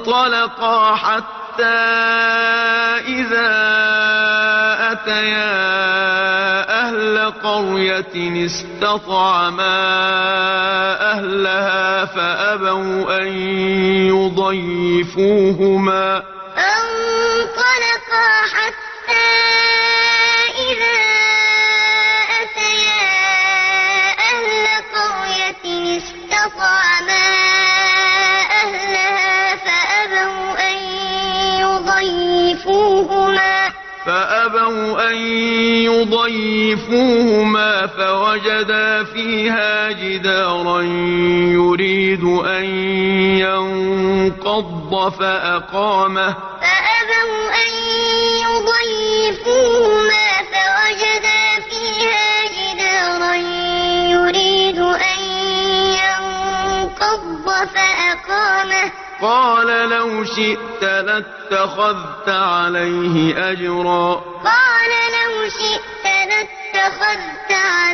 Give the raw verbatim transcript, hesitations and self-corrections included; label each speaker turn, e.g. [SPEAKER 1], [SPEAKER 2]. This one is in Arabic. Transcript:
[SPEAKER 1] فانطلقا حتى إذا أتيا أهل قرية استطعما أهلها فأبوا أن يضيفوهما
[SPEAKER 2] فانطلقا حتى إذا أتيا أهل قرية استطعما أهلها فأبوا أن يضيفوهما
[SPEAKER 1] فأبوا أن يضيفوهما فوجدا فيها جدارا يريد أن ينقض فأقامه
[SPEAKER 2] فأبوا أن يضيفوهما فوجدا فيها جدارا يريد أن ينقض فأقامه
[SPEAKER 1] قال لو شئت لاتخذت عليه أجرا
[SPEAKER 2] قال لو شئت لاتخذت عليه